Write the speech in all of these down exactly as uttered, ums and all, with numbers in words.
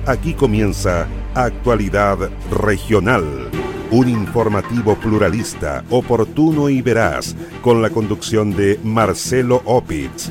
Aquí comienza Actualidad Regional, un informativo pluralista, oportuno y veraz, con la conducción de Marcelo Opitz.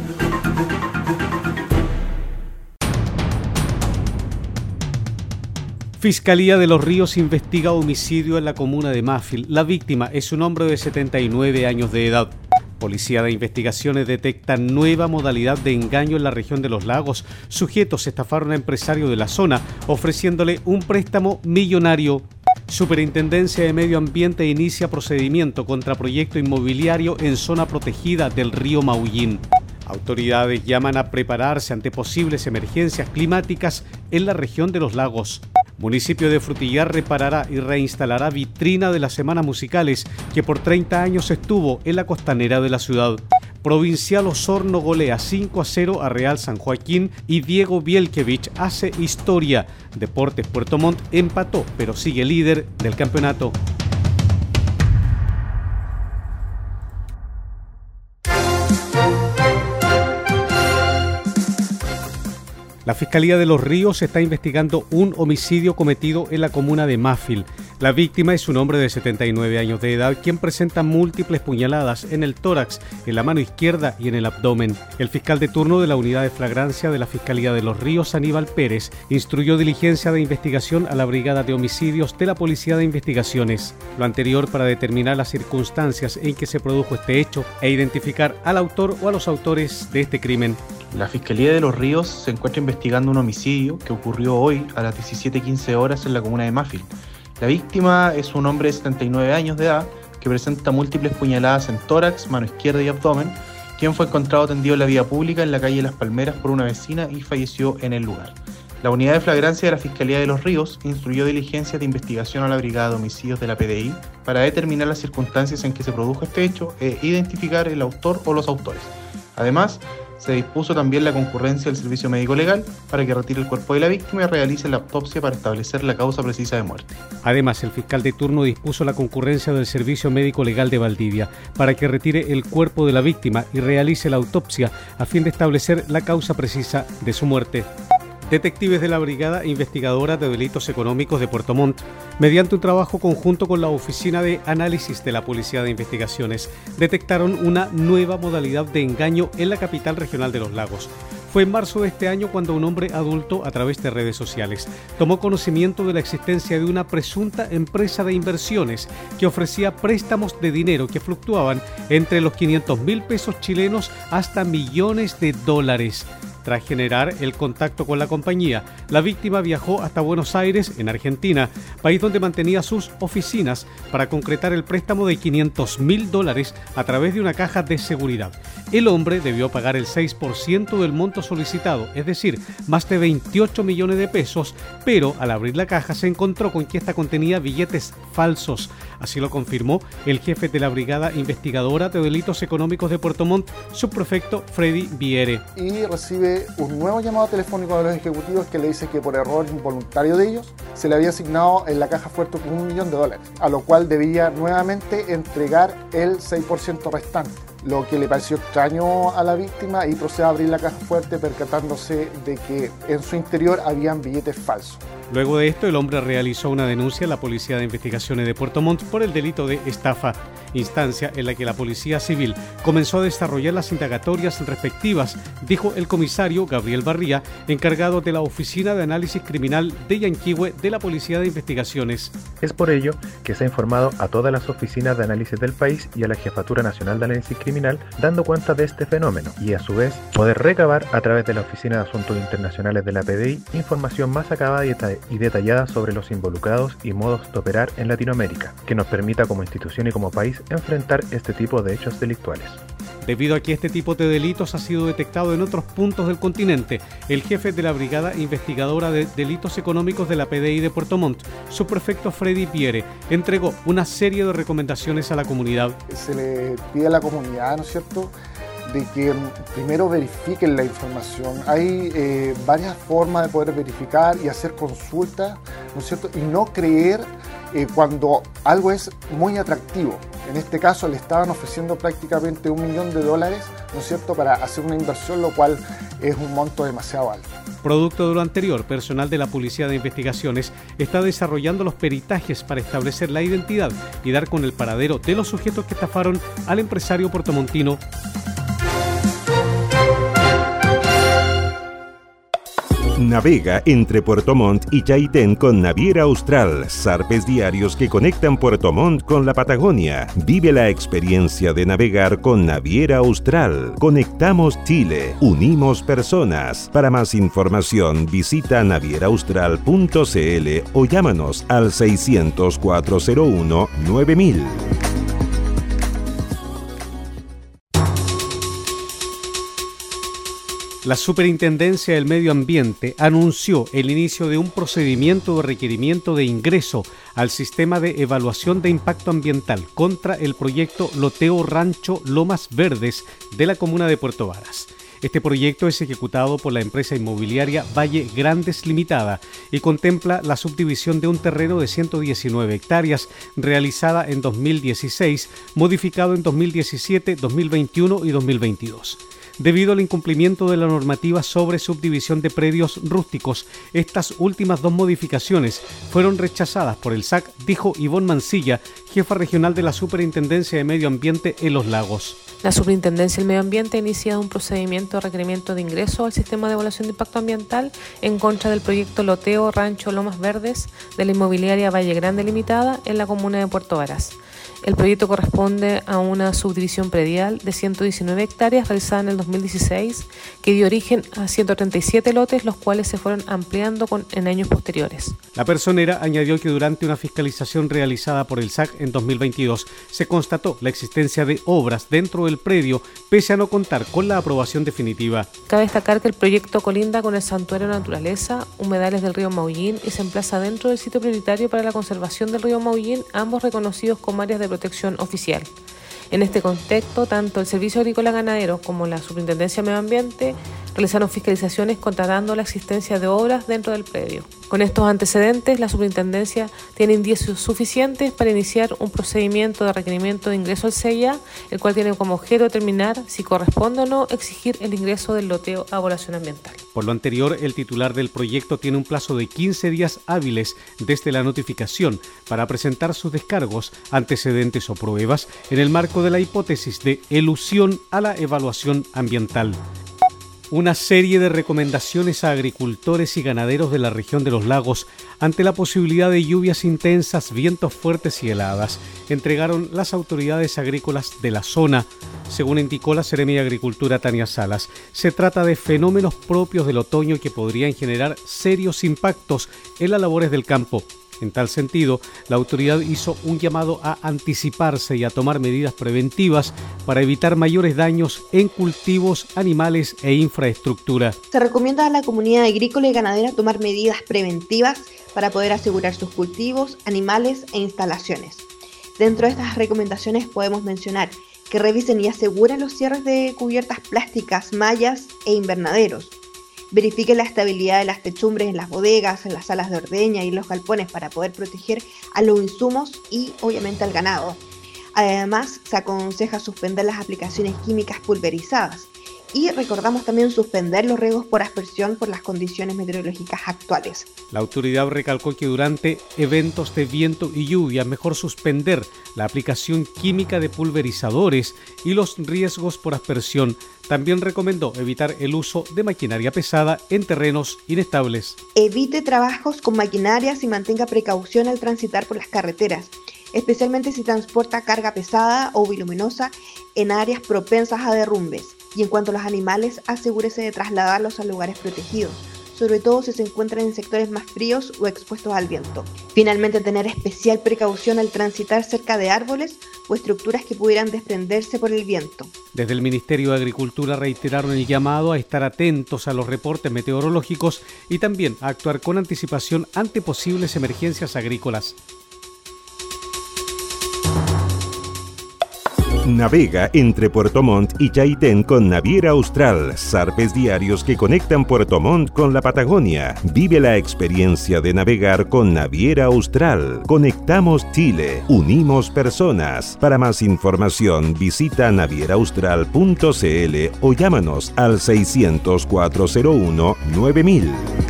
Fiscalía de Los Ríos investiga homicidio en la comuna de Mafil. La víctima es un hombre de setenta y nueve años de edad. Policía de Investigaciones detecta nueva modalidad de engaño en la región de Los Lagos. Sujetos estafaron a empresario de la zona ofreciéndole un préstamo millonario. Superintendencia de Medio Ambiente inicia procedimiento contra proyecto inmobiliario en zona protegida del río Maullín. Autoridades llaman a prepararse ante posibles emergencias climáticas en la región de Los Lagos. Municipio de Frutillar reparará y reinstalará vitrina de las semanas musicales que por treinta años estuvo en la costanera de la ciudad. Provincial Osorno golea cinco a cero a Real San Joaquín y Diego Bielkiewicz hace historia. Deportes Puerto Montt empató, pero sigue líder del campeonato. La Fiscalía de Los Ríos está investigando un homicidio cometido en la comuna de Mafil. La víctima es un hombre de setenta y nueve años de edad quien presenta múltiples puñaladas en el tórax, en la mano izquierda y en el abdomen. El fiscal de turno de la Unidad de Flagrancia de la Fiscalía de Los Ríos, Aníbal Pérez, instruyó diligencia de investigación a la Brigada de Homicidios de la Policía de Investigaciones. Lo anterior para determinar las circunstancias en que se produjo este hecho e identificar al autor o a los autores de este crimen. La Fiscalía de Los Ríos se encuentra investigando un homicidio que ocurrió hoy a las diecisiete quince horas en la comuna de Mafil. La víctima es un hombre de setenta y nueve años de edad que presenta múltiples puñaladas en tórax, mano izquierda y abdomen, quien fue encontrado tendido en la vía pública en la calle Las Palmeras por una vecina y falleció en el lugar. La Unidad de Flagrancia de la Fiscalía de Los Ríos instruyó diligencias de investigación a la Brigada de Homicidios de la P D I para determinar las circunstancias en que se produjo este hecho e identificar el autor o los autores. Además, se dispuso también la concurrencia del Servicio Médico Legal para que retire el cuerpo de la víctima y realice la autopsia para establecer la causa precisa de muerte. Además, el fiscal de turno dispuso la concurrencia del Servicio Médico Legal de Valdivia para que retire el cuerpo de la víctima y realice la autopsia a fin de establecer la causa precisa de su muerte. Detectives de la Brigada Investigadora de Delitos Económicos de Puerto Montt, mediante un trabajo conjunto con la Oficina de Análisis de la Policía de Investigaciones, detectaron una nueva modalidad de engaño en la capital regional de Los Lagos. Fue en marzo de este año cuando un hombre adulto, a través de redes sociales, tomó conocimiento de la existencia de una presunta empresa de inversiones que ofrecía préstamos de dinero que fluctuaban entre los quinientos mil pesos chilenos hasta millones de dólares. Tras generar el contacto con la compañía, la víctima viajó hasta Buenos Aires, en Argentina, país donde mantenía sus oficinas, para concretar el préstamo de quinientos mil dólares a través de una caja de seguridad. El hombre debió pagar el seis por ciento del monto solicitado, es decir, más de veintiocho millones de pesos, pero al abrir la caja se encontró con que esta contenía billetes falsos. Así lo confirmó el jefe de la Brigada Investigadora de Delitos Económicos de Puerto Montt, subprefecto Freddy Viere. Y recibe un nuevo llamado telefónico de los ejecutivos que le dice que por error involuntario de ellos se le había asignado en la caja fuerte un millón de dólares, a lo cual debía nuevamente entregar el seis por ciento restante, lo que le pareció extraño a la víctima y procede a abrir la caja fuerte percatándose de que en su interior habían billetes falsos. Luego de esto, el hombre realizó una denuncia a la Policía de Investigaciones de Puerto Montt por el delito de estafa, instancia en la que la Policía Civil comenzó a desarrollar las indagatorias respectivas, dijo el comisario Gabriel Barría, encargado de la Oficina de Análisis Criminal de Yanquihue de la Policía de Investigaciones. Es por ello que se ha informado a todas las oficinas de análisis del país y a la Jefatura Nacional de Análisis Criminal dando cuenta de este fenómeno y a su vez poder recabar a través de la Oficina de Asuntos Internacionales de la P D I información más acabada y detallada y detallada sobre los involucrados y modos de operar en Latinoamérica, que nos permita como institución y como país enfrentar este tipo de hechos delictuales. Debido a que este tipo de delitos ha sido detectado en otros puntos del continente, el jefe de la Brigada Investigadora de Delitos Económicos de la P D I de Puerto Montt, subprefecto Freddy Viere, entregó una serie de recomendaciones a la comunidad. Se le pide a la comunidad, ¿no es cierto?, de que primero verifiquen la información. Hay eh, varias formas de poder verificar y hacer consultas, ¿no es cierto?, y no creer eh, cuando algo es muy atractivo. En este caso le estaban ofreciendo prácticamente un millón de dólares ¿no es cierto?, para hacer una inversión, lo cual es un monto demasiado alto. Producto de lo anterior, personal de la Policía de Investigaciones está desarrollando los peritajes para establecer la identidad y dar con el paradero de los sujetos que estafaron al empresario puertomontino. Navega entre Puerto Montt y Chaitén con Naviera Austral, zarpes diarios que conectan Puerto Montt con la Patagonia. Vive la experiencia de navegar con Naviera Austral. Conectamos Chile, unimos personas. Para más información visita naviera austral punto c l o llámanos al seiscientos, cuatrocientos uno, nueve mil. La Superintendencia del Medio Ambiente anunció el inicio de un procedimiento de requerimiento de ingreso al sistema de evaluación de impacto ambiental contra el proyecto Loteo Rancho Lomas Verdes de la comuna de Puerto Varas. Este proyecto es ejecutado por la empresa inmobiliaria Valle Grandes Limitada y contempla la subdivisión de un terreno de ciento diecinueve hectáreas realizada en dos mil dieciséis, modificado en dos mil diecisiete, dos mil veintiuno y dos mil veintidós. Debido al incumplimiento de la normativa sobre subdivisión de predios rústicos, estas últimas dos modificaciones fueron rechazadas por el S A C, dijo Ivonne Mancilla, jefa regional de la Superintendencia de Medio Ambiente en Los Lagos. La Superintendencia del Medio Ambiente ha iniciado un procedimiento de requerimiento de ingreso al sistema de evaluación de impacto ambiental en contra del proyecto Loteo Rancho Lomas Verdes de la inmobiliaria Valle Grande Limitada en la comuna de Puerto Varas. El proyecto corresponde a una subdivisión predial de ciento diecinueve hectáreas realizada en el dos mil dieciséis, que dio origen a ciento treinta y siete lotes, los cuales se fueron ampliando con, en años posteriores. La personera añadió que durante una fiscalización realizada por el S A C en dos mil veintidós se constató la existencia de obras dentro del predio, pese a no contar con la aprobación definitiva. Cabe destacar que el proyecto colinda con el Santuario de Naturaleza, humedales del río Maullín, y se emplaza dentro del sitio prioritario para la conservación del río Maullín, ambos reconocidos como áreas de protección oficial. En este contexto, tanto el Servicio Agrícola Ganadero como la Superintendencia de Medio Ambiente realizaron fiscalizaciones constatando la existencia de obras dentro del predio. Con estos antecedentes, la Superintendencia tiene indicios suficientes para iniciar un procedimiento de requerimiento de ingreso al C I A, el cual tiene como objeto determinar si corresponde o no exigir el ingreso del loteo a evaluación ambiental. Por lo anterior, el titular del proyecto tiene un plazo de quince días hábiles desde la notificación para presentar sus descargos, antecedentes o pruebas en el marco de la hipótesis de elusión a la evaluación ambiental. Una serie de recomendaciones a agricultores y ganaderos de la región de los lagos ante la posibilidad de lluvias intensas, vientos fuertes y heladas entregaron las autoridades agrícolas de la zona. Según indicó la Seremi de Agricultura Tania Salas, se trata de fenómenos propios del otoño que podrían generar serios impactos en las labores del campo. En tal sentido, la autoridad hizo un llamado a anticiparse y a tomar medidas preventivas para evitar mayores daños en cultivos, animales e infraestructura. Se recomienda a la comunidad agrícola y ganadera tomar medidas preventivas para poder asegurar sus cultivos, animales e instalaciones. Dentro de estas recomendaciones podemos mencionar que revisen y aseguren los cierres de cubiertas plásticas, mallas e invernaderos. Verifique la estabilidad de las techumbres en las bodegas, en las salas de ordeña y en los galpones para poder proteger a los insumos y obviamente al ganado. Además, se aconseja suspender las aplicaciones químicas pulverizadas y recordamos también suspender los riegos por aspersión por las condiciones meteorológicas actuales. La autoridad recalcó que durante eventos de viento y lluvia es mejor suspender la aplicación química de pulverizadores y los riesgos por aspersión. También recomendó evitar el uso de maquinaria pesada en terrenos inestables. Evite trabajos con maquinarias y mantenga precaución al transitar por las carreteras, especialmente si transporta carga pesada o voluminosa en áreas propensas a derrumbes. Y en cuanto a los animales, asegúrese de trasladarlos a lugares protegidos, sobre todo si se encuentran en sectores más fríos o expuestos al viento. Finalmente, tener especial precaución al transitar cerca de árboles o estructuras que pudieran desprenderse por el viento. Desde el Ministerio de Agricultura reiteraron el llamado a estar atentos a los reportes meteorológicos y también a actuar con anticipación ante posibles emergencias agrícolas. Navega entre Puerto Montt y Chaitén con Naviera Austral, zarpes diarios que conectan Puerto Montt con la Patagonia. Vive la experiencia de navegar con Naviera Austral. Conectamos Chile, unimos personas. Para más información visita naviera austral punto c l o llámanos al seiscientos cuatro cero uno nueve mil.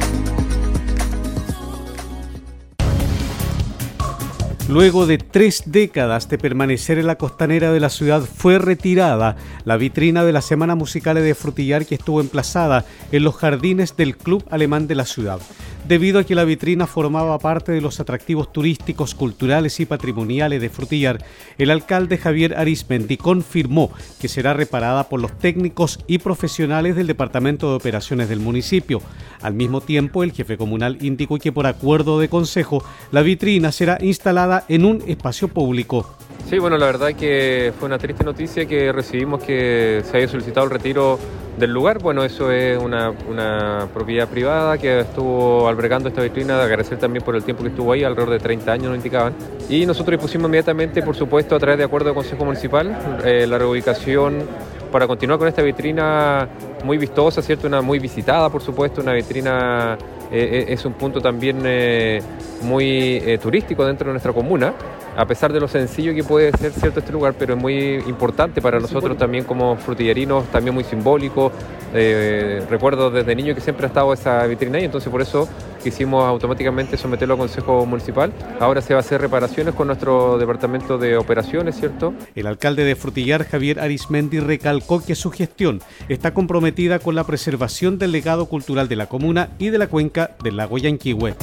Luego de tres décadas de permanecer en la costanera de la ciudad, fue retirada la vitrina de la Semana Musical de Frutillar, que estuvo emplazada en los jardines del Club Alemán de la ciudad. Debido a que la vitrina formaba parte de los atractivos turísticos, culturales y patrimoniales de Frutillar, el alcalde Javier Arizmendi confirmó que será reparada por los técnicos y profesionales del Departamento de Operaciones del municipio. Al mismo tiempo, el jefe comunal indicó que por acuerdo de consejo, la vitrina será instalada en un espacio público. Sí, bueno, la verdad que fue una triste noticia que recibimos que se haya solicitado el retiro del lugar. Bueno, eso es una, una propiedad privada que estuvo albergando esta vitrina, de agradecer también por el tiempo que estuvo ahí, alrededor de treinta años nos indicaban. Y nosotros dispusimos inmediatamente, por supuesto, a través de acuerdo de Consejo Municipal, eh, la reubicación para continuar con esta vitrina muy vistosa, ¿cierto? Una muy visitada, por supuesto, una vitrina eh, es un punto también eh, muy eh, turístico dentro de nuestra comuna, a pesar de lo sencillo que puede ser, ¿cierto?, este lugar, pero es muy importante para nosotros también como frutillerinos, también muy simbólico. Eh, recuerdo desde niño que siempre ha estado esa vitrina ahí, entonces por eso quisimos automáticamente someterlo a Consejo Municipal. Ahora se va a hacer reparaciones con nuestro Departamento de Operaciones, ¿cierto? El alcalde de Frutillar, Javier Arizmendi, recalcó que su gestión está comprometida con la preservación del legado cultural de la comuna y de la cuenca del lago Yanquihue.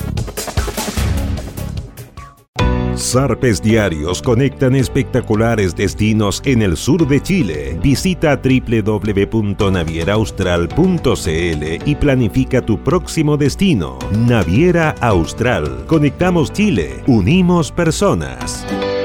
Zarpes Diarios conectan espectaculares destinos en el sur de Chile. Visita doble u doble u doble u punto naviera austral punto c l y planifica tu próximo destino. Naviera Austral. Conectamos Chile. Unimos personas.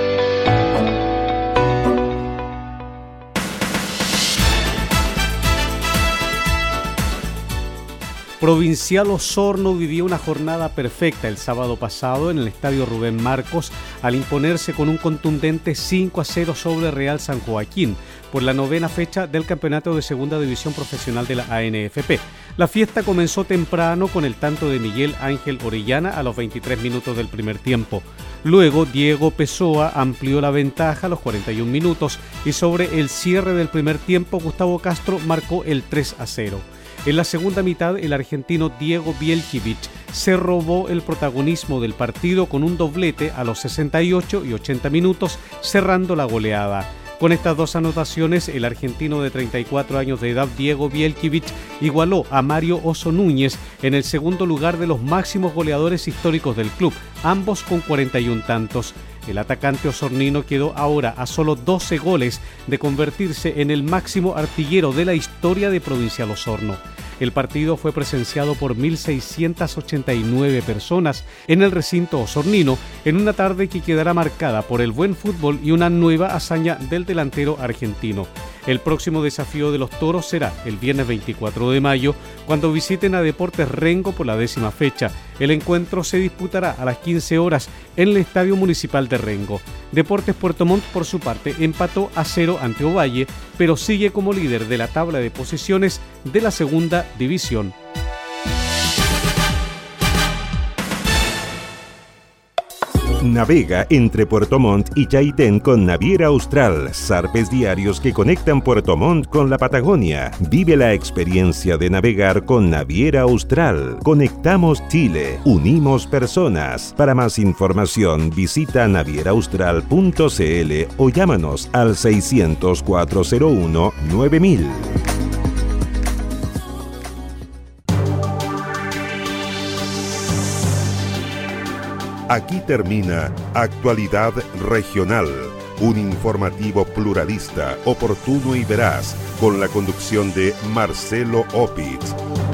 Provincial Osorno vivió una jornada perfecta el sábado pasado en el Estadio Rubén Marcos al imponerse con un contundente cinco a cero sobre Real San Joaquín por la novena fecha del Campeonato de Segunda División Profesional de la A N F P. La fiesta comenzó temprano con el tanto de Miguel Ángel Orellana a los veintitrés minutos del primer tiempo. Luego Diego Pessoa amplió la ventaja a los cuarenta y un minutos y sobre el cierre del primer tiempo Gustavo Castro marcó el tres a cero. En la segunda mitad, el argentino Diego Bielkiewicz se robó el protagonismo del partido con un doblete a los sesenta y ocho y ochenta minutos, cerrando la goleada. Con estas dos anotaciones, el argentino de treinta y cuatro años de edad, Diego Bielkiewicz, igualó a Mario Oso Núñez en el segundo lugar de los máximos goleadores históricos del club, ambos con cuarenta y un tantos. El atacante osornino quedó ahora a solo doce goles de convertirse en el máximo artillero de la historia de Provincial Osorno. El partido fue presenciado por mil seiscientas ochenta y nueve personas en el recinto osornino, en una tarde que quedará marcada por el buen fútbol y una nueva hazaña del delantero argentino. El próximo desafío de los toros será el viernes veinticuatro de mayo, cuando visiten a Deportes Rengo por la décima fecha. El encuentro se disputará a las quince horas en el Estadio Municipal de Rengo. Deportes Puerto Montt, por su parte, empató a cero ante Ovalle, pero sigue como líder de la tabla de posiciones de la segunda división. Navega entre Puerto Montt y Chaitén con Naviera Austral, zarpes diarios que conectan Puerto Montt con la Patagonia. Vive la experiencia de navegar con Naviera Austral. Conectamos Chile, unimos personas. Para más información visita naviera austral punto c l o llámanos al seiscientos cuatro cero uno nueve mil. Aquí termina Actualidad Regional, un informativo pluralista, oportuno y veraz, con la conducción de Marcelo Opitz.